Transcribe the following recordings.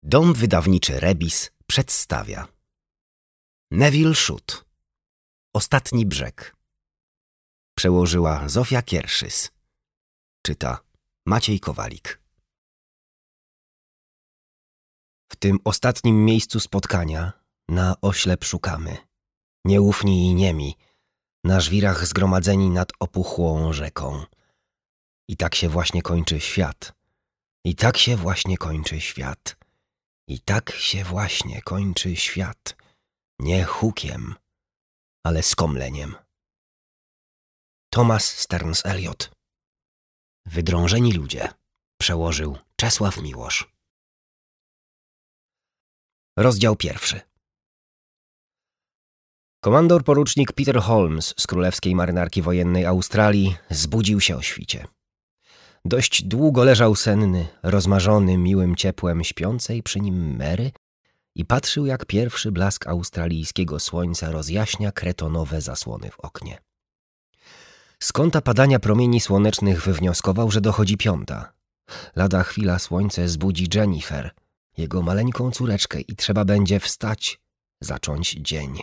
Dom wydawniczy Rebis przedstawia Nevil Shute. Ostatni brzeg. Przełożyła Zofia Kierszys. Czyta Maciej Kowalik. W tym ostatnim miejscu spotkania na oślep szukamy, nieufni i niemi, na żwirach zgromadzeni nad opuchłą rzeką. I tak się właśnie kończy świat. I tak się właśnie kończy świat. I tak się właśnie kończy świat. Nie hukiem, ale skomleniem. Thomas Stearns Eliot. Wydrążeni ludzie. Przełożył Czesław Miłosz. Rozdział 1. Komandor porucznik Peter Holmes z Królewskiej Marynarki Wojennej Australii zbudził się o świcie. Dość długo leżał senny, rozmarzony miłym ciepłem śpiącej przy nim Mary i patrzył, jak pierwszy blask australijskiego słońca rozjaśnia kretonowe zasłony w oknie. Z kąta padania promieni słonecznych wywnioskował, że dochodzi 5. Lada chwila słońce zbudzi Jennifer, jego maleńką córeczkę, i trzeba będzie wstać, zacząć dzień.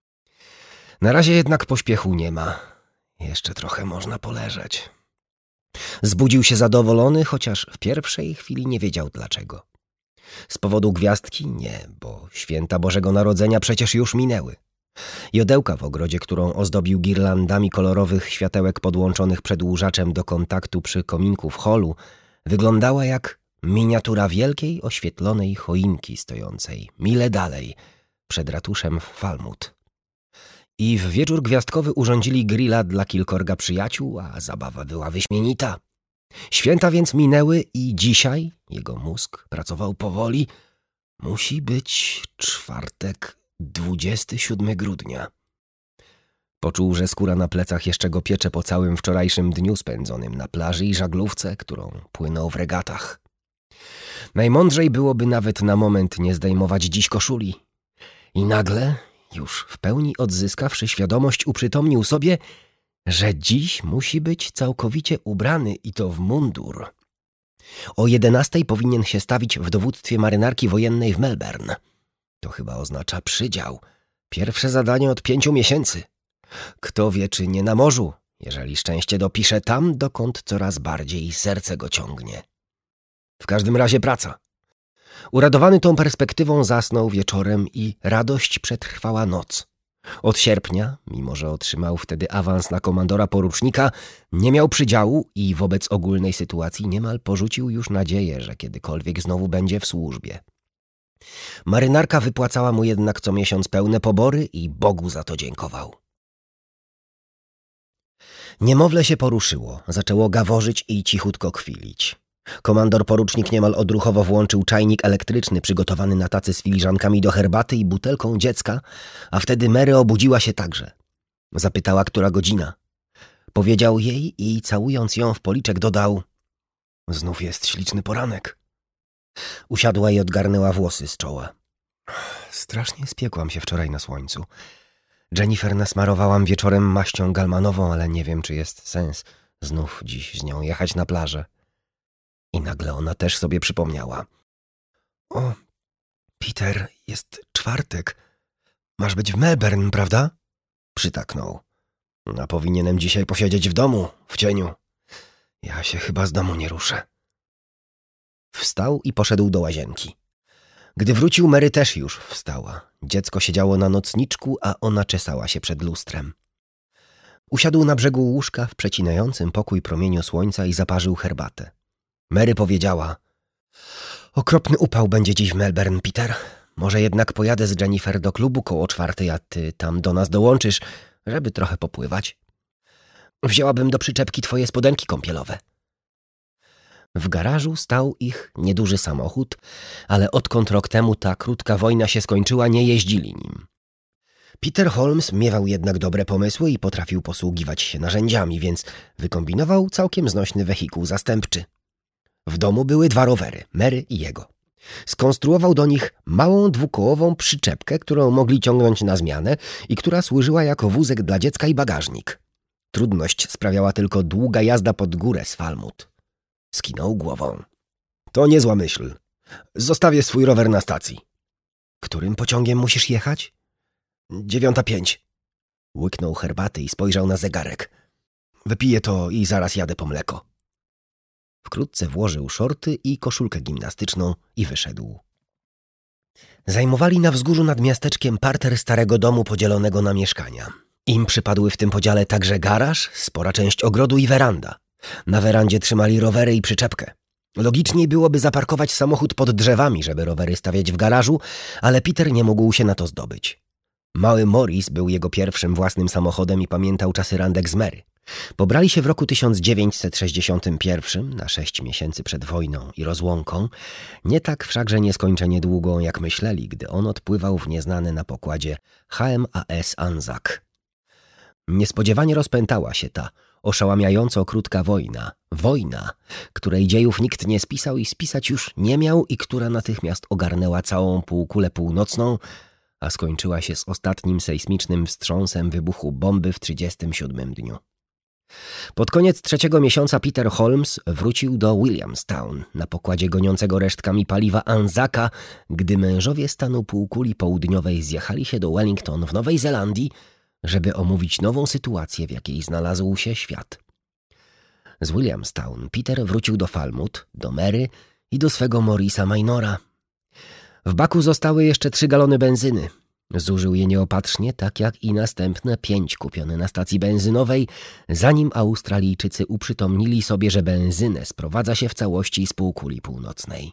Na razie jednak pośpiechu nie ma. Jeszcze trochę można poleżeć. Zbudził się zadowolony, chociaż w pierwszej chwili nie wiedział dlaczego. Z powodu gwiazdki? Nie, bo święta Bożego Narodzenia przecież już minęły. Jodełka w ogrodzie, którą ozdobił girlandami kolorowych światełek podłączonych przedłużaczem do kontaktu przy kominku w holu, wyglądała jak miniatura wielkiej, oświetlonej choinki stojącej mile dalej, przed ratuszem w Falmouth. I w wieczór gwiazdkowy urządzili grilla dla kilkorga przyjaciół, a zabawa była wyśmienita. Święta więc minęły i dzisiaj jego mózg pracował powoli. Musi być czwartek, 27 grudnia. Poczuł, że skóra na plecach jeszcze go piecze po całym wczorajszym dniu spędzonym na plaży i żaglówce, którą płynął w regatach. Najmądrzej byłoby nawet na moment nie zdejmować dziś koszuli. I nagle, już w pełni odzyskawszy świadomość, uprzytomnił sobie, że dziś musi być całkowicie ubrany i to w mundur. O 11 powinien się stawić w dowództwie marynarki wojennej w Melbourne. To chyba oznacza przydział. Pierwsze zadanie od 5 miesięcy. Kto wie, czy nie na morzu, jeżeli szczęście dopisze tam, dokąd coraz bardziej serce go ciągnie. W każdym razie praca. Uradowany tą perspektywą zasnął wieczorem i radość przetrwała noc. Od sierpnia, mimo że otrzymał wtedy awans na komandora porucznika, nie miał przydziału i wobec ogólnej sytuacji niemal porzucił już nadzieję, że kiedykolwiek znowu będzie w służbie. Marynarka wypłacała mu jednak co miesiąc pełne pobory i Bogu za to dziękował. Niemowlę się poruszyło, zaczęło gaworzyć i cichutko kwilić. Komandor porucznik niemal odruchowo włączył czajnik elektryczny przygotowany na tacy z filiżankami do herbaty i butelką dziecka, a wtedy Mary obudziła się także. Zapytała, która godzina. Powiedział jej i całując ją w policzek dodał: znów jest śliczny poranek. Usiadła i odgarnęła włosy z czoła. Strasznie spiekłam się wczoraj na słońcu. Jennifer nasmarowałam wieczorem maścią galmanową, ale nie wiem, czy jest sens znów dziś z nią jechać na plażę. I nagle ona też sobie przypomniała. O, Peter, jest czwartek. Masz być w Melbourne, prawda? Przytaknął. A powinienem dzisiaj posiedzieć w domu, w cieniu. Ja się chyba z domu nie ruszę. Wstał i poszedł do łazienki. Gdy wrócił, Mary też już wstała. Dziecko siedziało na nocniczku, a ona czesała się przed lustrem. Usiadł na brzegu łóżka w przecinającym pokój promieniu słońca i zaparzył herbatę. Mary powiedziała: okropny upał będzie dziś w Melbourne, Peter. Może jednak pojadę z Jennifer do klubu koło 4, a ty tam do nas dołączysz, żeby trochę popływać. Wzięłabym do przyczepki twoje spodenki kąpielowe. W garażu stał ich nieduży samochód, ale odkąd rok temu ta krótka wojna się skończyła, nie jeździli nim. Peter Holmes miewał jednak dobre pomysły i potrafił posługiwać się narzędziami, więc wykombinował całkiem znośny wehikuł zastępczy. W domu były 2 rowery, Mary i jego. Skonstruował do nich małą dwukołową przyczepkę, którą mogli ciągnąć na zmianę i która służyła jako wózek dla dziecka i bagażnik. Trudność sprawiała tylko długa jazda pod górę z Falmouth. Skinął głową. To niezła myśl. Zostawię swój rower na stacji. Którym pociągiem musisz jechać? 9:05. Łyknął herbaty i spojrzał na zegarek. Wypiję to i zaraz jadę po mleko. Wkrótce włożył szorty i koszulkę gimnastyczną i wyszedł. Zajmowali na wzgórzu nad miasteczkiem parter starego domu podzielonego na mieszkania. Im przypadły w tym podziale także garaż, spora część ogrodu i weranda. Na werandzie trzymali rowery i przyczepkę. Logiczniej byłoby zaparkować samochód pod drzewami, żeby rowery stawiać w garażu, ale Peter nie mógł się na to zdobyć. Mały Morris był jego pierwszym własnym samochodem i pamiętał czasy randek z Mary. Pobrali się w roku 1961, na 6 miesięcy przed wojną i rozłąką, nie tak wszakże nieskończenie długą, jak myśleli, gdy on odpływał w nieznane na pokładzie HMAS Anzac. Niespodziewanie rozpętała się ta oszałamiająco krótka wojna, której dziejów nikt nie spisał i spisać już nie miał i która natychmiast ogarnęła całą półkulę północną, a skończyła się z ostatnim sejsmicznym wstrząsem wybuchu bomby w 37 dniu. Pod koniec 3. miesiąca Peter Holmes wrócił do Williamstown na pokładzie goniącego resztkami paliwa Anzaca, gdy mężowie stanu półkuli południowej zjechali się do Wellington w Nowej Zelandii, żeby omówić nową sytuację, w jakiej znalazł się świat. Z Williamstown Peter wrócił do Falmouth, do Mary i do swego Morrisa Minora. W baku zostały jeszcze 3 galony benzyny. Zużył je nieopatrznie, tak jak i następne 5 kupione na stacji benzynowej, zanim Australijczycy uprzytomnili sobie, że benzynę sprowadza się w całości z półkuli północnej.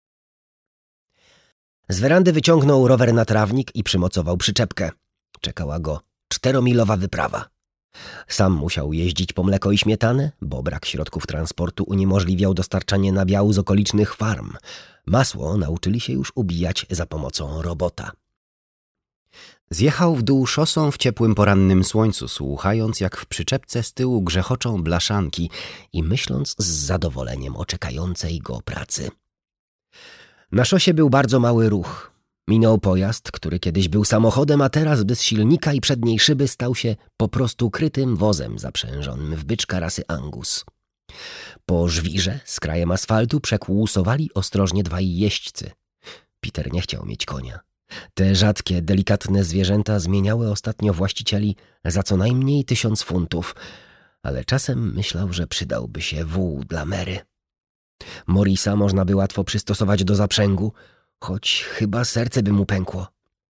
Z werandy wyciągnął rower na trawnik i przymocował przyczepkę. Czekała go 4-milowa wyprawa. Sam musiał jeździć po mleko i śmietanę, bo brak środków transportu uniemożliwiał dostarczanie nabiału z okolicznych farm. Masło nauczyli się już ubijać za pomocą robota. Zjechał w dół szosą w ciepłym porannym słońcu, słuchając, jak w przyczepce z tyłu grzechoczą blaszanki i myśląc z zadowoleniem o czekającej go pracy. Na szosie był bardzo mały ruch. Minął pojazd, który kiedyś był samochodem, a teraz bez silnika i przedniej szyby stał się po prostu krytym wozem zaprzężonym w byczka rasy Angus. Po żwirze z krajem asfaltu przekłusowali ostrożnie 2 jeźdźcy. Peter nie chciał mieć konia. Te rzadkie, delikatne zwierzęta zmieniały ostatnio właścicieli za co najmniej 1000 funtów, ale czasem myślał, że przydałby się wół dla Mary. Morrisa można by łatwo przystosować do zaprzęgu, choć chyba serce by mu pękło.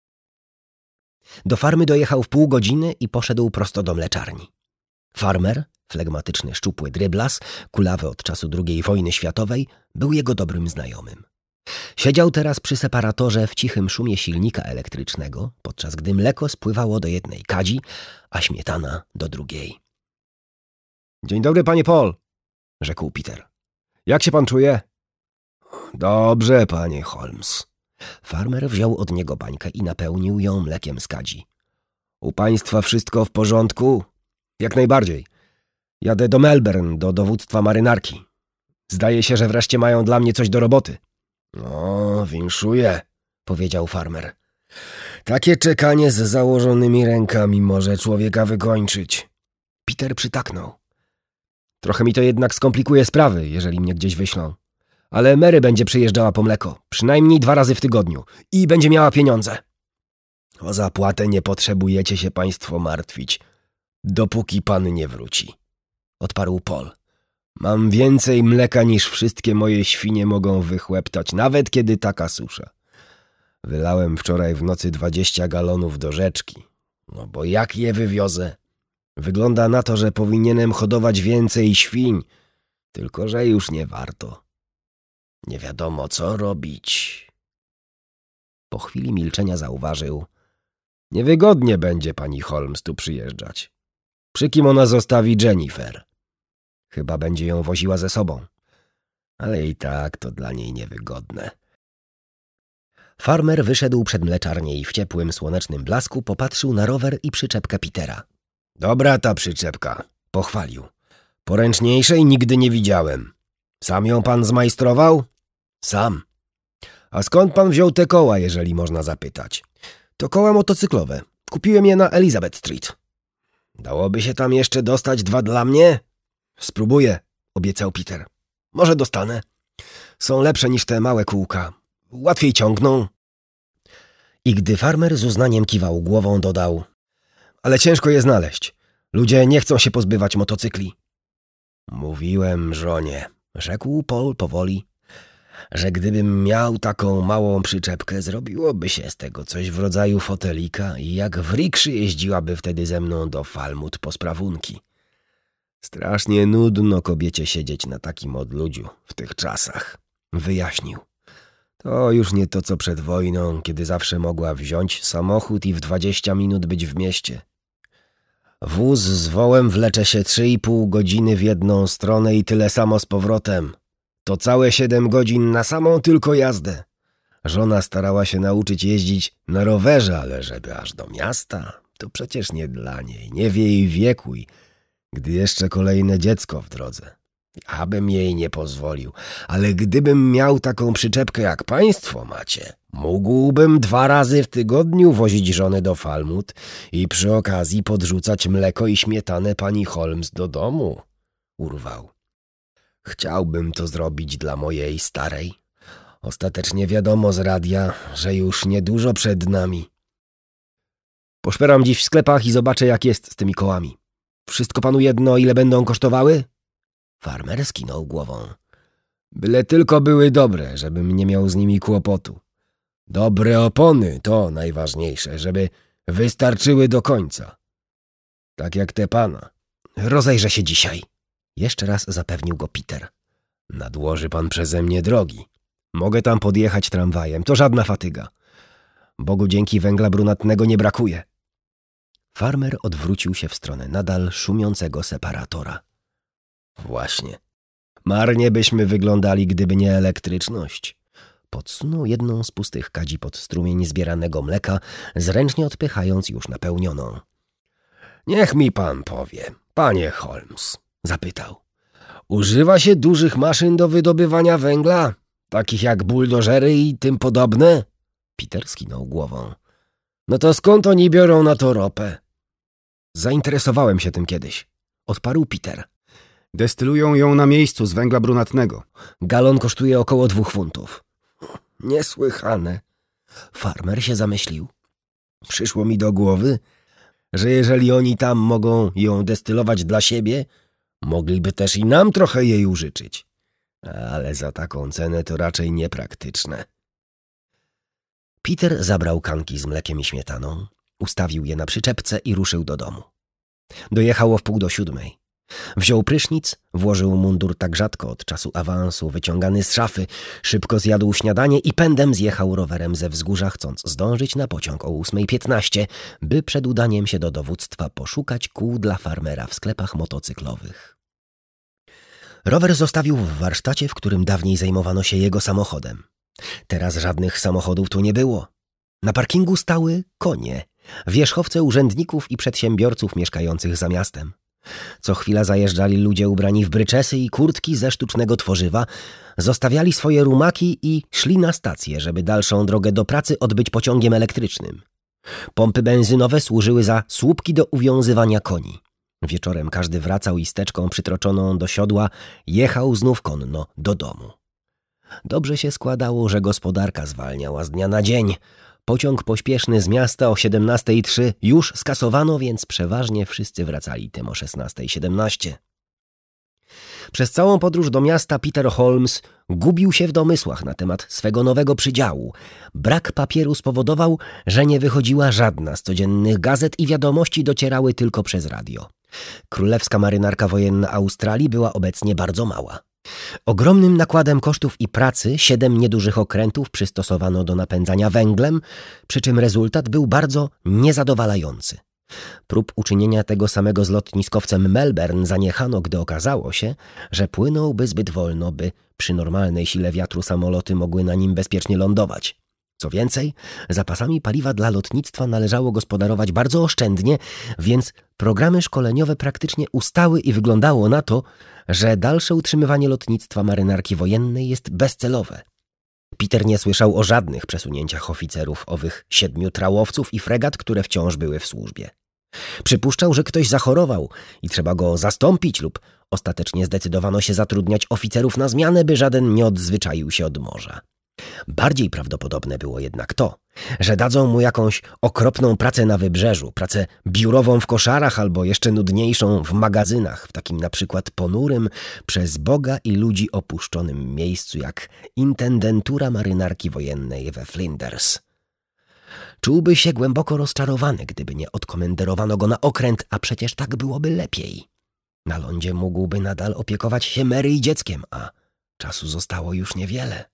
Do farmy dojechał w pół godziny i poszedł prosto do mleczarni. Farmer, flegmatyczny, szczupły dryblas, kulawy od czasu II wojny światowej, był jego dobrym znajomym. Siedział teraz przy separatorze w cichym szumie silnika elektrycznego, podczas gdy mleko spływało do jednej kadzi, a śmietana do drugiej. — Dzień dobry, panie Paul — rzekł Peter. — Jak się pan czuje? — Dobrze, panie Holmes. Farmer wziął od niego bańkę i napełnił ją mlekiem z kadzi. — U państwa wszystko w porządku? — Jak najbardziej. Jadę do Melbourne, do dowództwa marynarki. Zdaje się, że wreszcie mają dla mnie coś do roboty. — O, winszuję — powiedział farmer. — Takie czekanie z założonymi rękami może człowieka wykończyć. Peter przytaknął. — Trochę mi to jednak skomplikuje sprawy, jeżeli mnie gdzieś wyślą. Ale Mary będzie przyjeżdżała po mleko, przynajmniej 2 razy w tygodniu i będzie miała pieniądze. O zapłatę nie potrzebujecie się państwo martwić, dopóki pan nie wróci — odparł Paul. Mam więcej mleka niż wszystkie moje świnie mogą wychłeptać, nawet kiedy taka susza. Wylałem wczoraj w nocy 20 galonów do rzeczki. No bo jak je wywiozę? Wygląda na to, że powinienem hodować więcej świń, tylko że już nie warto. Nie wiadomo, co robić. Po chwili milczenia zauważył. Niewygodnie będzie pani Holmes tu przyjeżdżać. Przy kim ona zostawi Jennifer? Chyba będzie ją woziła ze sobą. Ale i tak to dla niej niewygodne. Farmer wyszedł przed mleczarnię i w ciepłym, słonecznym blasku popatrzył na rower i przyczepkę Petera. Dobra ta przyczepka, pochwalił. Poręczniejszej nigdy nie widziałem. Sam ją pan zmajstrował? Sam. A skąd pan wziął te koła, jeżeli można zapytać? To koła motocyklowe. Kupiłem je na Elizabeth Street. Dałoby się tam jeszcze dostać 2 dla mnie? Spróbuję, obiecał Peter. Może dostanę. Są lepsze niż te małe kółka. Łatwiej ciągną. I gdy farmer z uznaniem kiwał głową, dodał: ale ciężko je znaleźć. Ludzie nie chcą się pozbywać motocykli. Mówiłem żonie, rzekł Paul powoli, że gdybym miał taką małą przyczepkę, zrobiłoby się z tego coś w rodzaju fotelika i jak w rikszy jeździłaby wtedy ze mną do Falmouth po sprawunki. Strasznie nudno kobiecie siedzieć na takim odludziu w tych czasach, wyjaśnił. To już nie to, co przed wojną, kiedy zawsze mogła wziąć samochód i w 20 minut być w mieście. Wóz z wołem wlecze się 3,5 godziny w jedną stronę i tyle samo z powrotem. To całe 7 godzin na samą tylko jazdę. Żona starała się nauczyć jeździć na rowerze, ale żeby aż do miasta, to przecież nie dla niej, nie w jej wieku i gdy jeszcze kolejne dziecko w drodze. Abym jej nie pozwolił, ale gdybym miał taką przyczepkę jak państwo macie, mógłbym 2 razy w tygodniu wozić żonę do Falmouth i przy okazji podrzucać mleko i śmietanę pani Holmes do domu. Urwał. Chciałbym to zrobić dla mojej starej. Ostatecznie wiadomo z radia, że już niedużo przed nami. Poszperam dziś w sklepach i zobaczę, jak jest z tymi kołami. Wszystko panu jedno, ile będą kosztowały? Farmer skinął głową. Byle tylko były dobre, żebym nie miał z nimi kłopotu. Dobre opony to najważniejsze, żeby wystarczyły do końca. Tak jak te pana. Rozejrzę się dzisiaj. Jeszcze raz zapewnił go Peter. Nadłoży pan przeze mnie drogi. Mogę tam podjechać tramwajem, to żadna fatyga. Bogu dzięki węgla brunatnego nie brakuje. Farmer odwrócił się w stronę nadal szumiącego separatora. Właśnie. Marnie byśmy wyglądali, gdyby nie elektryczność. Podsunął jedną z pustych kadzi pod strumień zbieranego mleka, zręcznie odpychając już napełnioną. Niech mi pan powie, panie Holmes, zapytał. Używa się dużych maszyn do wydobywania węgla? Takich jak buldożery i tym podobne? Peter skinął głową. No to skąd oni biorą na to ropę? Zainteresowałem się tym kiedyś, odparł Peter. Destylują ją na miejscu z węgla brunatnego. Galon kosztuje około 2 funtów. Niesłychane. Farmer się zamyślił. Przyszło mi do głowy, że jeżeli oni tam mogą ją destylować dla siebie, mogliby też i nam trochę jej użyczyć. Ale za taką cenę to raczej niepraktyczne. Peter zabrał kanki z mlekiem i śmietaną, ustawił je na przyczepce i ruszył do domu. Dojechało w 6:30. Wziął prysznic, włożył mundur tak rzadko od czasu awansu, wyciągany z szafy, szybko zjadł śniadanie i pędem zjechał rowerem ze wzgórza, chcąc zdążyć na pociąg o 8:15, by przed udaniem się do dowództwa poszukać kół dla farmera w sklepach motocyklowych. Rower zostawił w warsztacie, w którym dawniej zajmowano się jego samochodem. Teraz żadnych samochodów tu nie było. Na parkingu stały konie, wierzchowce urzędników i przedsiębiorców mieszkających za miastem. Co chwila zajeżdżali ludzie ubrani w bryczesy i kurtki ze sztucznego tworzywa, zostawiali swoje rumaki i szli na stację, żeby dalszą drogę do pracy odbyć pociągiem elektrycznym. Pompy benzynowe służyły za słupki do uwiązywania koni. Wieczorem każdy wracał i steczką przytroczoną do siodła jechał znów konno do domu. Dobrze się składało, że gospodarka zwalniała z dnia na dzień. Pociąg pośpieszny z miasta o 17:03 już skasowano, więc przeważnie wszyscy wracali tym o 16:17. Przez całą podróż do miasta Peter Holmes gubił się w domysłach na temat swego nowego przydziału. Brak papieru spowodował, że nie wychodziła żadna z codziennych gazet i wiadomości docierały tylko przez radio. Królewska Marynarka Wojenna Australii była obecnie bardzo mała. Ogromnym nakładem kosztów i pracy 7 niedużych okrętów przystosowano do napędzania węglem, przy czym rezultat był bardzo niezadowalający. Prób uczynienia tego samego z lotniskowcem Melbourne zaniechano, gdy okazało się, że płynąłby zbyt wolno, by przy normalnej sile wiatru samoloty mogły na nim bezpiecznie lądować. Co więcej, zapasami paliwa dla lotnictwa należało gospodarować bardzo oszczędnie, więc programy szkoleniowe praktycznie ustały i wyglądało na to, że dalsze utrzymywanie lotnictwa marynarki wojennej jest bezcelowe. Peter nie słyszał o żadnych przesunięciach oficerów owych 7 trałowców i fregat, które wciąż były w służbie. Przypuszczał, że ktoś zachorował i trzeba go zastąpić lub ostatecznie zdecydowano się zatrudniać oficerów na zmianę, by żaden nie odzwyczaił się od morza. Bardziej prawdopodobne było jednak to, że dadzą mu jakąś okropną pracę na wybrzeżu, pracę biurową w koszarach albo jeszcze nudniejszą w magazynach, w takim na przykład ponurym, przez Boga i ludzi opuszczonym miejscu jak intendentura marynarki wojennej we Flinders. Czułby się głęboko rozczarowany, gdyby nie odkomenderowano go na okręt, a przecież tak byłoby lepiej. Na lądzie mógłby nadal opiekować się Mary i dzieckiem, a czasu zostało już niewiele.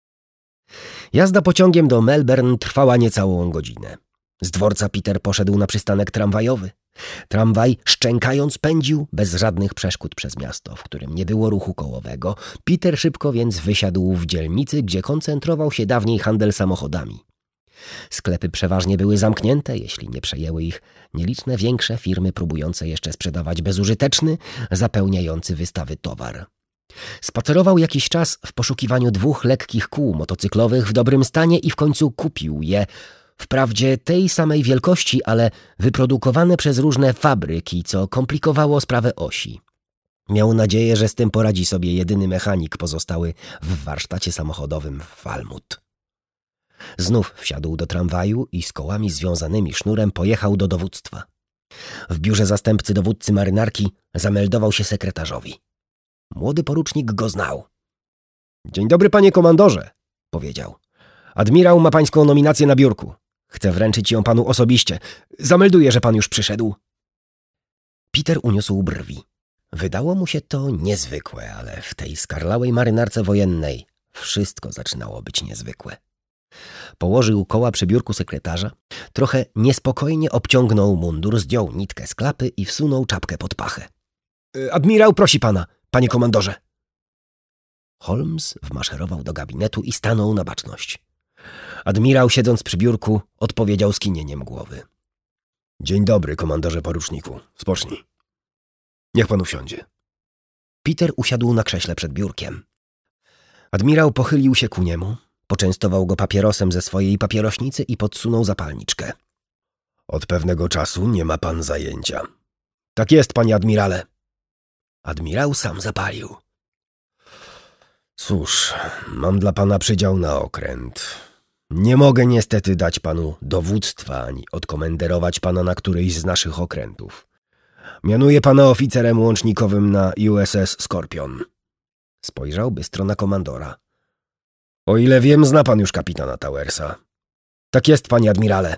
Jazda pociągiem do Melbourne trwała niecałą godzinę. Z dworca Peter poszedł na przystanek tramwajowy. Tramwaj szczękając pędził bez żadnych przeszkód przez miasto, w którym nie było ruchu kołowego. Peter szybko więc wysiadł w dzielnicy, gdzie koncentrował się dawniej handel samochodami. Sklepy przeważnie były zamknięte, jeśli nie przejęły ich nieliczne większe firmy próbujące jeszcze sprzedawać bezużyteczny, zapełniający wystawy towar. Spacerował jakiś czas w poszukiwaniu 2 lekkich kół motocyklowych w dobrym stanie i w końcu kupił je, wprawdzie tej samej wielkości, ale wyprodukowane przez różne fabryki, co komplikowało sprawę osi. Miał nadzieję, że z tym poradzi sobie jedyny mechanik pozostały w warsztacie samochodowym w Falmouth. Znów wsiadł do tramwaju i z kołami związanymi sznurem pojechał do dowództwa. W biurze zastępcy dowódcy marynarki zameldował się sekretarzowi. Młody porucznik go znał. „Dzień dobry, panie komandorze”, powiedział. „Admirał ma pańską nominację na biurku. Chcę wręczyć ją panu osobiście. Zamelduję, że pan już przyszedł”. Peter uniósł brwi. Wydało mu się to niezwykłe, ale w tej skarlałej marynarce wojennej wszystko zaczynało być niezwykłe. Położył koła przy biurku sekretarza, trochę niespokojnie obciągnął mundur, zdjął nitkę z klapy i wsunął czapkę pod pachę. „Admirał prosi pana, panie komandorze”. Holmes wmaszerował do gabinetu i stanął na baczność. Admirał, siedząc przy biurku, odpowiedział skinieniem głowy. „Dzień dobry, komandorze poruczniku. Spocznij. Niech pan usiądzie”. Peter usiadł na krześle przed biurkiem. Admirał pochylił się ku niemu, poczęstował go papierosem ze swojej papierośnicy i podsunął zapalniczkę. „Od pewnego czasu nie ma pan zajęcia”. „Tak jest, panie admirale”. Admirał sam zapalił. „Cóż, mam dla pana przydział na okręt. Nie mogę niestety dać panu dowództwa ani odkomenderować pana na któryś z naszych okrętów. Mianuję pana oficerem łącznikowym na USS Skorpion”. Spojrzał bystro na komandora. „O ile wiem, zna pan już kapitana Towersa”. „Tak jest, panie admirale”.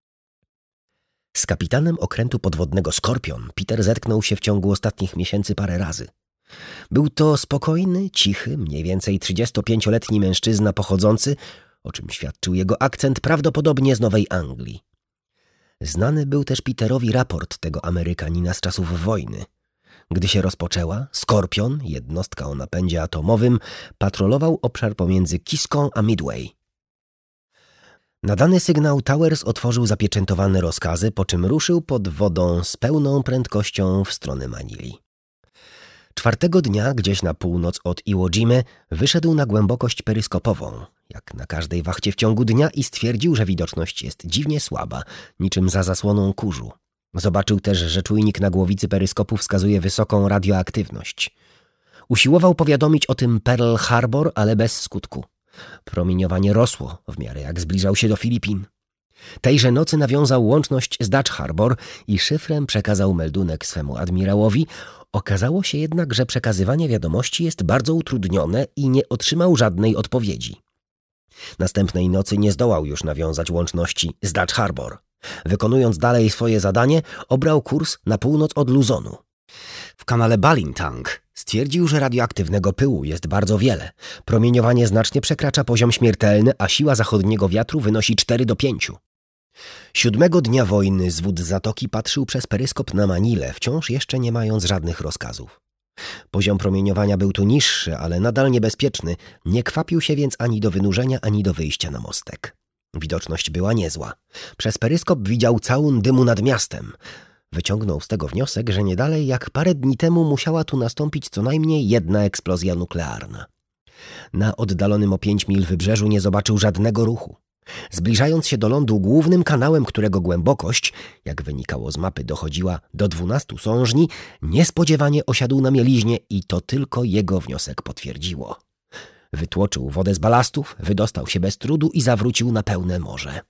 Z kapitanem okrętu podwodnego Skorpion Peter zetknął się w ciągu ostatnich miesięcy parę razy. Był to spokojny, cichy, mniej więcej 35-letni mężczyzna pochodzący, o czym świadczył jego akcent, prawdopodobnie z Nowej Anglii. Znany był też Peterowi raport tego Amerykanina z czasów wojny. Gdy się rozpoczęła, Skorpion, jednostka o napędzie atomowym, patrolował obszar pomiędzy Kiską a Midway. Na dany sygnał Towers otworzył zapieczętowane rozkazy, po czym ruszył pod wodą z pełną prędkością w stronę Manili. 4. dnia, gdzieś na północ od Iwo Jimy, wyszedł na głębokość peryskopową, jak na każdej wachcie w ciągu dnia, i stwierdził, że widoczność jest dziwnie słaba, niczym za zasłoną kurzu. Zobaczył też, że czujnik na głowicy peryskopu wskazuje wysoką radioaktywność. Usiłował powiadomić o tym Pearl Harbor, ale bez skutku. Promieniowanie rosło w miarę jak zbliżał się do Filipin. Tejże nocy nawiązał łączność z Dutch Harbor i szyfrem przekazał meldunek swemu admirałowi. Okazało się jednak, że przekazywanie wiadomości jest bardzo utrudnione i nie otrzymał żadnej odpowiedzi. Następnej nocy nie zdołał już nawiązać łączności z Dutch Harbor. Wykonując dalej swoje zadanie, obrał kurs na północ od Luzonu. W kanale Ballintang stwierdził, że radioaktywnego pyłu jest bardzo wiele. Promieniowanie znacznie przekracza poziom śmiertelny, a siła zachodniego wiatru wynosi 4 do 5. 7. dnia wojny z wód zatoki patrzył przez peryskop na Manilę, wciąż jeszcze nie mając żadnych rozkazów. Poziom promieniowania był tu niższy, ale nadal niebezpieczny. Nie kwapił się więc ani do wynurzenia, ani do wyjścia na mostek. Widoczność była niezła. Przez peryskop widział całun dymu nad miastem. Wyciągnął z tego wniosek, że nie dalej jak parę dni temu musiała tu nastąpić co najmniej jedna eksplozja nuklearna. Na oddalonym o 5 mil wybrzeżu nie zobaczył żadnego ruchu. Zbliżając się do lądu głównym kanałem, którego głębokość, jak wynikało z mapy, dochodziła do 12 sążni, niespodziewanie osiadł na mieliźnie i to tylko jego wniosek potwierdziło. Wytłoczył wodę z balastów, wydostał się bez trudu i zawrócił na pełne morze.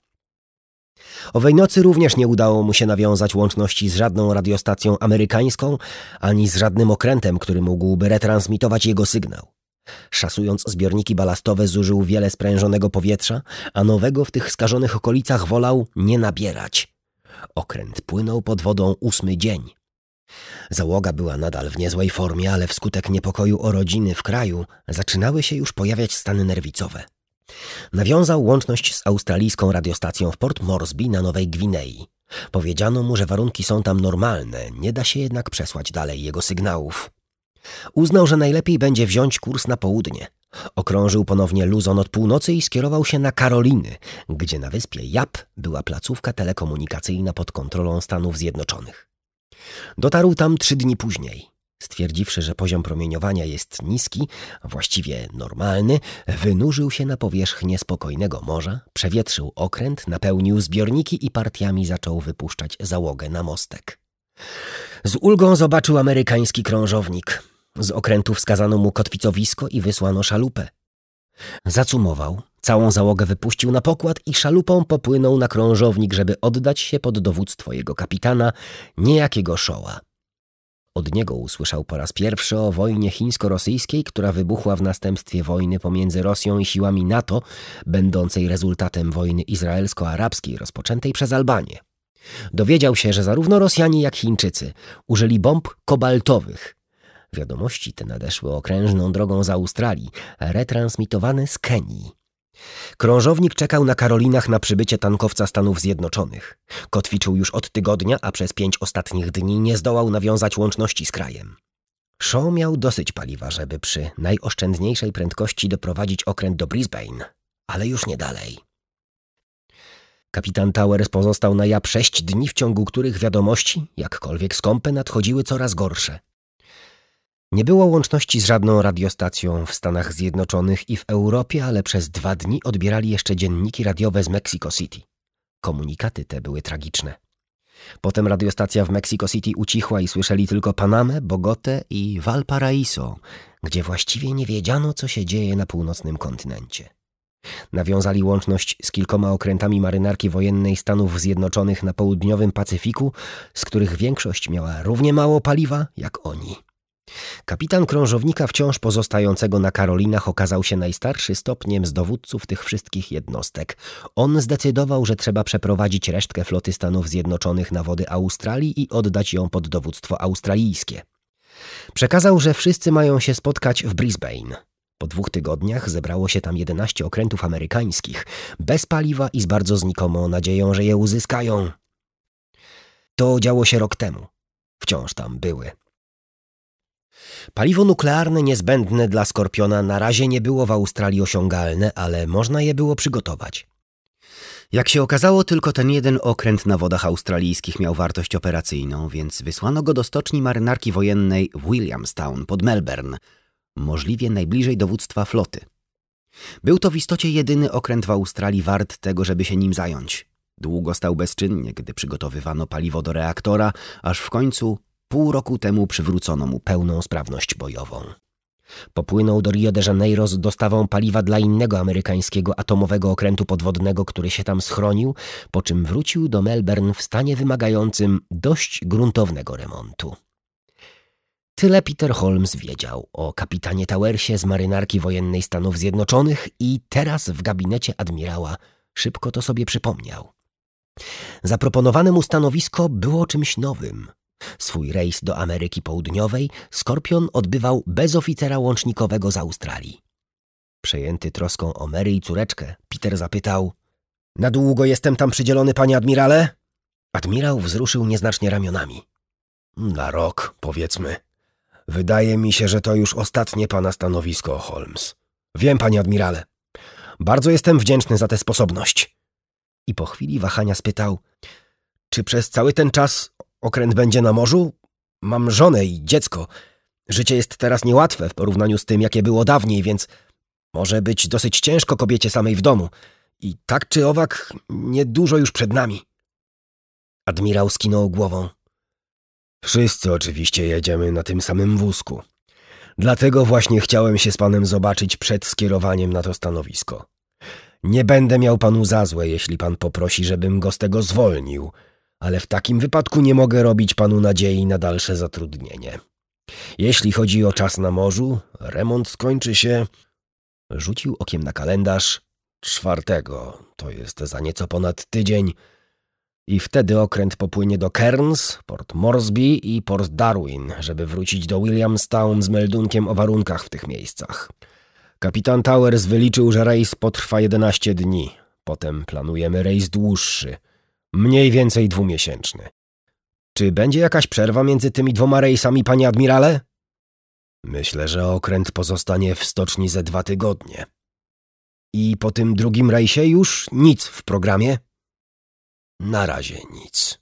Owej nocy również nie udało mu się nawiązać łączności z żadną radiostacją amerykańską, ani z żadnym okrętem, który mógłby retransmitować jego sygnał. Szasując zbiorniki balastowe, zużył wiele sprężonego powietrza, a nowego w tych skażonych okolicach wolał nie nabierać. Okręt płynął pod wodą 8. dzień. Załoga była nadal w niezłej formie, ale wskutek niepokoju o rodziny w kraju zaczynały się już pojawiać stany nerwicowe. Nawiązał łączność z australijską radiostacją w Port Moresby na Nowej Gwinei. Powiedziano mu, że warunki są tam normalne, nie da się jednak przesłać dalej jego sygnałów. Uznał, że najlepiej będzie wziąć kurs na południe. Okrążył ponownie Luzon od północy i skierował się na Karoliny, gdzie na wyspie Yap była placówka telekomunikacyjna pod kontrolą Stanów Zjednoczonych. Dotarł tam 3 dni później. Stwierdziwszy, że poziom promieniowania jest niski, właściwie normalny, wynurzył się na powierzchnię spokojnego morza, przewietrzył okręt, napełnił zbiorniki i partiami zaczął wypuszczać załogę na mostek. Z ulgą zobaczył amerykański krążownik. Z okrętu wskazano mu kotwicowisko i wysłano szalupę. Zacumował, całą załogę wypuścił na pokład i szalupą popłynął na krążownik, żeby oddać się pod dowództwo jego kapitana, niejakiego Shawa. Od niego usłyszał po raz pierwszy o wojnie chińsko-rosyjskiej, która wybuchła w następstwie wojny pomiędzy Rosją i siłami NATO, będącej rezultatem wojny izraelsko-arabskiej rozpoczętej przez Albanię. Dowiedział się, że zarówno Rosjanie, jak Chińczycy użyli bomb kobaltowych. Wiadomości te nadeszły okrężną drogą z Australii, retransmitowane z Kenii. Krążownik czekał na Karolinach na przybycie tankowca Stanów Zjednoczonych. Kotwiczył już od tygodnia, a przez 5 ostatnich dni nie zdołał nawiązać łączności z krajem. Shaw miał dosyć paliwa, żeby przy najoszczędniejszej prędkości doprowadzić okręt do Brisbane, ale już nie dalej. Kapitan Towers pozostał na Yap 6 dni, w ciągu których wiadomości, jakkolwiek skąpe, nadchodziły coraz gorsze. Nie było łączności z żadną radiostacją w Stanach Zjednoczonych i w Europie, ale przez 2 dni odbierali jeszcze dzienniki radiowe z Mexico City. Komunikaty te były tragiczne. Potem radiostacja w Mexico City ucichła i słyszeli tylko Panamę, Bogotę i Valparaiso, gdzie właściwie nie wiedziano, co się dzieje na północnym kontynencie. Nawiązali łączność z kilkoma okrętami marynarki wojennej Stanów Zjednoczonych na południowym Pacyfiku, z których większość miała równie mało paliwa jak oni. Kapitan krążownika wciąż pozostającego na Karolinach okazał się najstarszy stopniem z dowódców tych wszystkich jednostek. On zdecydował, że trzeba przeprowadzić resztkę floty Stanów Zjednoczonych na wody Australii i oddać ją pod dowództwo australijskie. Przekazał, że wszyscy mają się spotkać w Brisbane. Po 2 tygodniach zebrało się tam 11 okrętów amerykańskich, bez paliwa i z bardzo znikomą nadzieją, że je uzyskają. To działo się rok temu. Wciąż tam były. Paliwo nuklearne niezbędne dla Skorpiona na razie nie było w Australii osiągalne, ale można je było przygotować. Jak się okazało, tylko ten jeden okręt na wodach australijskich miał wartość operacyjną, więc wysłano go do stoczni marynarki wojennej w Williamstown pod Melbourne, możliwie najbliżej dowództwa floty. Był to w istocie jedyny okręt w Australii wart tego, żeby się nim zająć. Długo stał bezczynnie, gdy przygotowywano paliwo do reaktora, aż w końcu pół roku temu przywrócono mu pełną sprawność bojową. Popłynął do Rio de Janeiro z dostawą paliwa dla innego amerykańskiego atomowego okrętu podwodnego, który się tam schronił, po czym wrócił do Melbourne w stanie wymagającym dość gruntownego remontu. Tyle Peter Holmes wiedział o kapitanie Towersie z marynarki wojennej Stanów Zjednoczonych i teraz w gabinecie admirała szybko to sobie przypomniał. Zaproponowane mu stanowisko było czymś nowym. Swój rejs do Ameryki Południowej Skorpion odbywał bez oficera łącznikowego z Australii. Przejęty troską o Mary i córeczkę, Peter zapytał: „Na długo jestem tam przydzielony, panie admirale?” Admirał wzruszył nieznacznie ramionami. „Na rok, powiedzmy. Wydaje mi się, że to już ostatnie pana stanowisko, Holmes. Wiem, panie admirale. Bardzo jestem wdzięczny za tę sposobność.” I po chwili wahania spytał: „Czy przez cały ten czas okręt będzie na morzu? Mam żonę i dziecko. Życie jest teraz niełatwe w porównaniu z tym, jakie było dawniej, więc może być dosyć ciężko kobiecie samej w domu. I tak czy owak, niedużo już przed nami. Admirał skinął głową. Wszyscy oczywiście jedziemy na tym samym wózku. Dlatego właśnie chciałem się z panem zobaczyć przed skierowaniem na to stanowisko. Nie będę miał panu za złe, jeśli pan poprosi, żebym go z tego zwolnił, ale w takim wypadku nie mogę robić panu nadziei na dalsze zatrudnienie. Jeśli chodzi o czas na morzu, remont skończy się... Rzucił okiem na kalendarz 4, to jest za nieco ponad tydzień, i wtedy okręt popłynie do Cairns, Port Moresby i Port Darwin, żeby wrócić do Williamstown z meldunkiem o warunkach w tych miejscach. Kapitan Towers wyliczył, że rejs potrwa 11 dni. Potem planujemy rejs dłuższy, mniej więcej 2-miesięczny. Czy będzie jakaś przerwa między tymi 2 rejsami, panie admirale? Myślę, że okręt pozostanie w stoczni ze 2 tygodnie. I po tym drugim rejsie już nic w programie? Na razie nic.